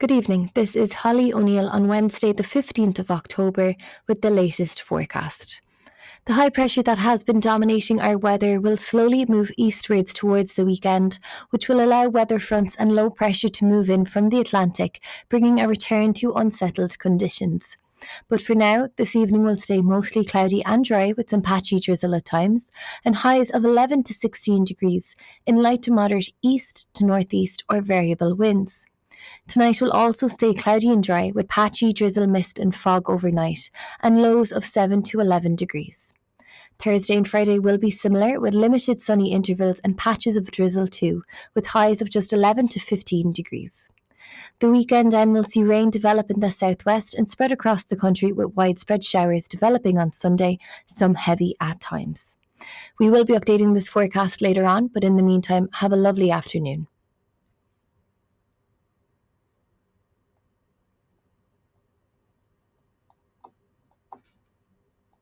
Good evening. This is Holly O'Neill on Wednesday, the 15th of October, with the latest forecast. The high pressure that has been dominating our weather will slowly move eastwards towards the weekend, which will allow weather fronts and low pressure to move in from the Atlantic, bringing a return to unsettled conditions. But for now, this evening will stay mostly cloudy and dry with some patchy drizzle at times, and highs of 11 to 16 degrees in light to moderate east to northeast or variable winds. Tonight will also stay cloudy and dry with patchy drizzle, mist and fog overnight, and lows of 7 to 11 degrees. Thursday and Friday will be similar with limited sunny intervals and patches of drizzle too, with highs of just 11 to 15 degrees. The weekend then will see rain develop in the southwest and spread across the country with widespread showers developing on Sunday, some heavy at times. We will be updating this forecast later on, but in the meantime, have a lovely afternoon.